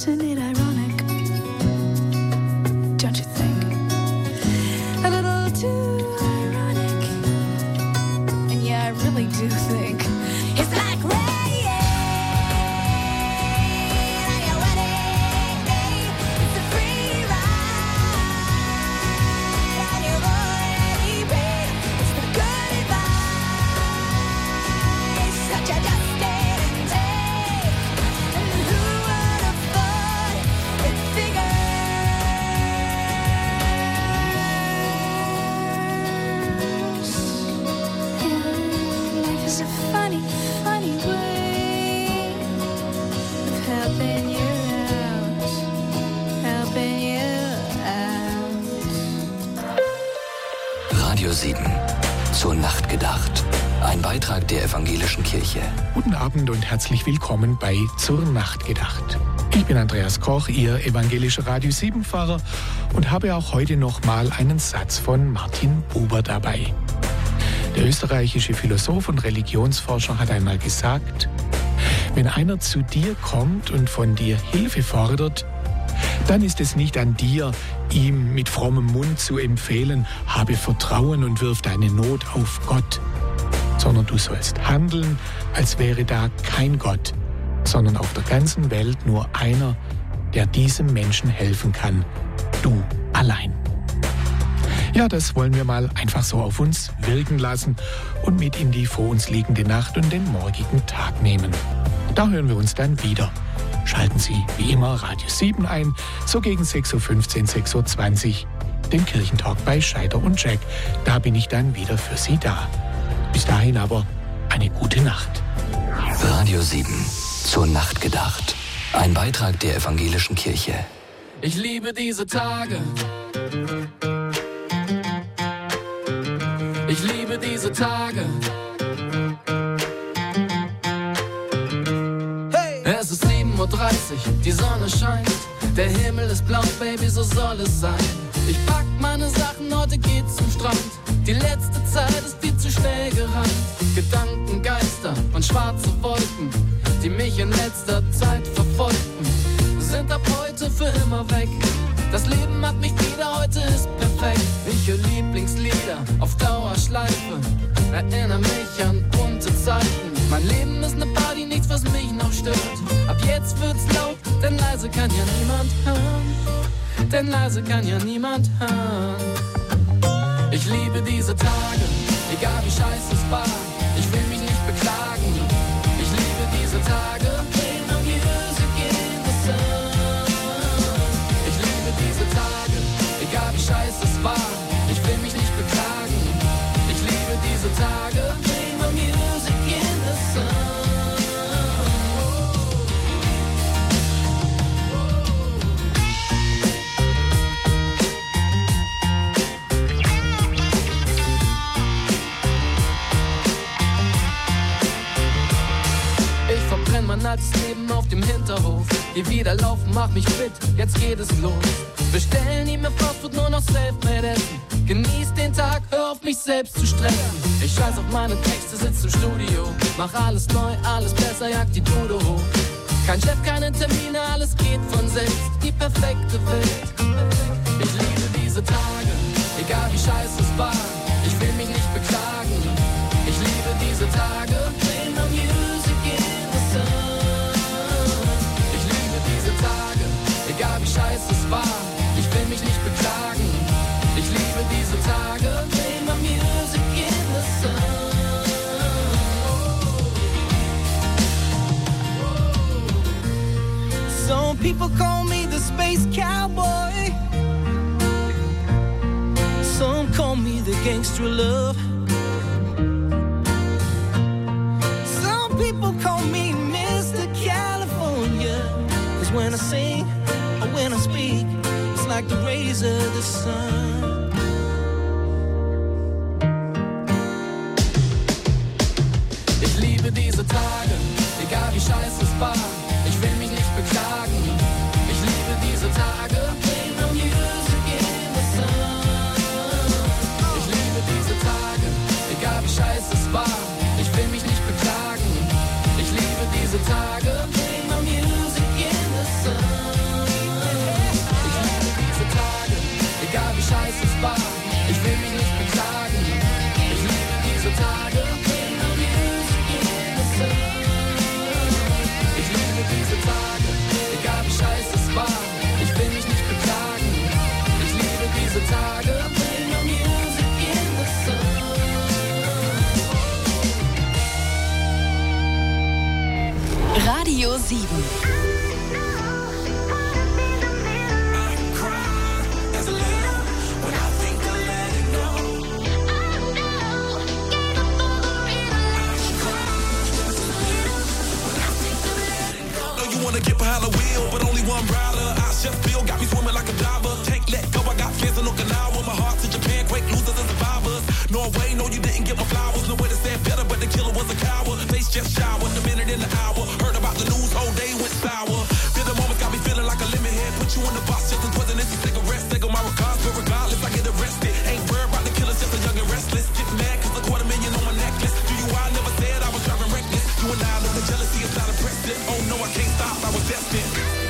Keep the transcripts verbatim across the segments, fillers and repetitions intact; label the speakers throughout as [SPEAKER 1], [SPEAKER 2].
[SPEAKER 1] isn't it ironic? Don't you think? A little too ironic. And yeah, I really do think it's like rain.
[SPEAKER 2] Radio sieben. Zur Nacht gedacht. Ein Beitrag der Evangelischen Kirche.
[SPEAKER 3] Guten Abend und herzlich willkommen bei Zur Nacht gedacht. Ich bin Andreas Koch, Ihr evangelischer Radio sieben Pfarrer und habe auch heute noch mal einen Satz von Martin Buber dabei. Der österreichische Philosoph und Religionsforscher hat einmal gesagt: Wenn einer zu dir kommt und von dir Hilfe fordert, dann ist es nicht an dir, ihm mit frommem Mund zu empfehlen, habe Vertrauen und wirf deine Not auf Gott, sondern du sollst handeln, als wäre da kein Gott, sondern auf der ganzen Welt nur einer, der diesem Menschen helfen kann, du allein. Ja, das wollen wir mal einfach so auf uns wirken lassen und mit in die vor uns liegende Nacht und den morgigen Tag nehmen. Da hören wir uns dann wieder. Schalten Sie wie immer Radio sieben ein, so gegen sechs Uhr fünfzehn, sechs Uhr zwanzig, den Kirchentalk bei Scheider und Jack. Da bin ich dann wieder für Sie da. Bis dahin aber eine gute Nacht.
[SPEAKER 2] Radio sieben. Zur Nacht gedacht. Ein Beitrag der Evangelischen Kirche.
[SPEAKER 4] Ich liebe diese Tage. Ich liebe diese Tage. Hey! Es ist sieben Uhr dreißig, die Sonne scheint. Der Himmel ist blau, Baby, so soll es sein. Ich pack meine Sachen, heute geht's zum Strand. Die letzte Zeit ist viel zu schnell gerannt. Gedankengeister und schwarze Wolken, die mich in letzter Zeit verfolgten, sind ab heute für immer weg. Das Leben hat mich wieder, heute ist perfekt. Ich höre Lieblingslieder auf Dauerschleife, erinnere mich an bunte Zeiten. Mein Leben ist ne Party, nichts was mich noch stört. Ab jetzt wird's laut, denn leise kann ja niemand hören. Denn leise kann ja niemand hören. Ich liebe diese Tage, egal wie scheiße es war. Ich will mich nicht beklagen. Ich liebe diese Tage. Play my music in the sun. Ich liebe diese Tage, egal wie scheiße es war. Ich will mich nicht beklagen. Ich liebe diese Tage. Play my music in the sun. Mein altes Leben auf dem Hinterhof. Hier wieder laufen, mach mich fit, jetzt geht es los. Bestellen nie mehr Fastfood, nur noch Selfmade essen. Genieß den Tag, hör auf mich selbst zu stressen. Ich scheiß auf meine Texte, sitz im Studio. Mach alles neu, alles besser, jag die Bude hoch. Kein Chef, keine Termine, alles geht von selbst. Die perfekte Welt. Ich liebe diese Tage, egal wie scheiße es war. Ich will mich nicht beklagen. Ich liebe diese Tage. Play my music in the sun. Ich liebe diese Tage, egal wie scheiße es war. Ich will mich nicht beklagen. Ich liebe diese Tage. Play my music in the sun.
[SPEAKER 5] Some people call me the space cowboy. Some call me the gangster of love. Some people call me Mister California. 'Cause when I sing or when I speak, it's like the rays of the sun.
[SPEAKER 4] Ich liebe diese Tage, egal wie scheiße es war. Ich will mich nicht beklagen. Ich liebe diese Tage. Play my music in the sun. Ich liebe diese Tage, egal wie scheiße es war. Ich will mich nicht beklagen. Ich liebe diese Tage. Play my music in the sun.
[SPEAKER 1] Radio sieben.
[SPEAKER 6] Wanna get behind the wheel, but only one rider. I just feel got me swimming like a diver. Can't let go, I got fans in Okinawa. My heart to Japan, quake losers and survivors. Norway, no, you didn't get my flowers. No way to say it better, but the killer was a coward. Face just showered, the minute in the hour. Heard about the news, whole day went sour. Feel the moment got me feeling like a lemon head. Put you in the box, just as poison is a cigarette. Take on my regards, but regardless, I get arrested. Ain't worried about the killers, just a young and restless. Get mad, cause a quarter million on my necklace. Do you, I never said I was driving reckless. You and I know the jealousy is not impressive. Oh no, I can't stop, I was destined.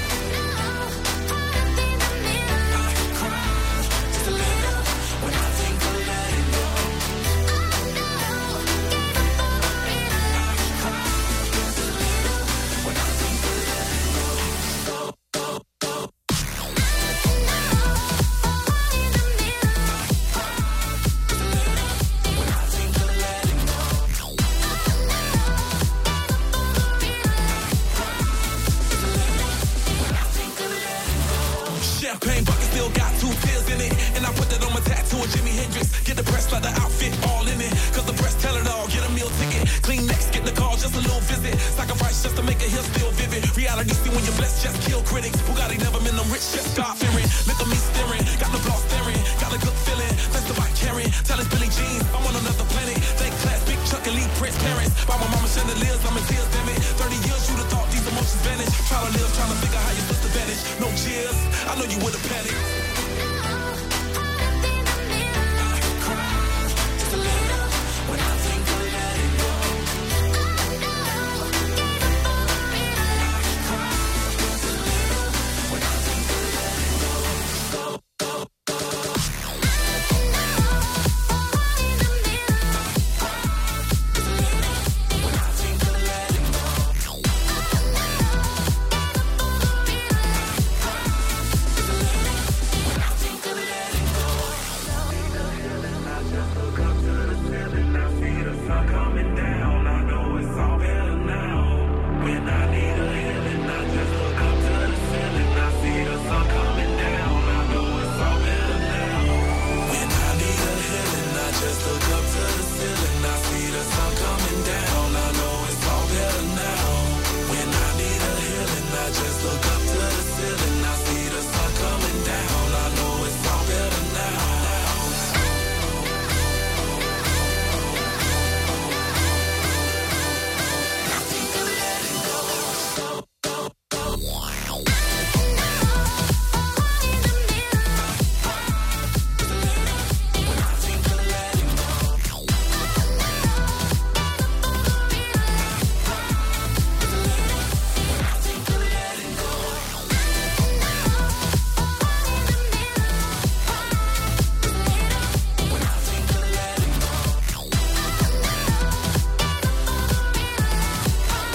[SPEAKER 6] Champagne bucket still got two tears in it. And I put that on my tattoo of Jimi Hendrix. Get the press like the outfit all in it. Cause the press tell it all, get a meal ticket. Clean next, get the call, just a little visit. Sacrifice just to make a hill still vivid. Reality see when you're blessed, just kill critics. Bugatti never been them rich, just start fearing. Look at me staring, got the block staring. Got a good feeling, thanks to Mike Carey. Tell us Billy Jeans, I'm on another planet. Thank class, big Chuck and Lee Prince parents. By my mama chandeliers, I'm in tears, damn it. thirty years, you'd have thought these emotions vanish. Try to live, trying to figure how your sister vanish. No cheers, I know you would've panicked.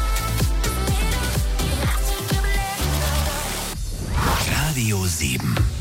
[SPEAKER 2] Radio sieben.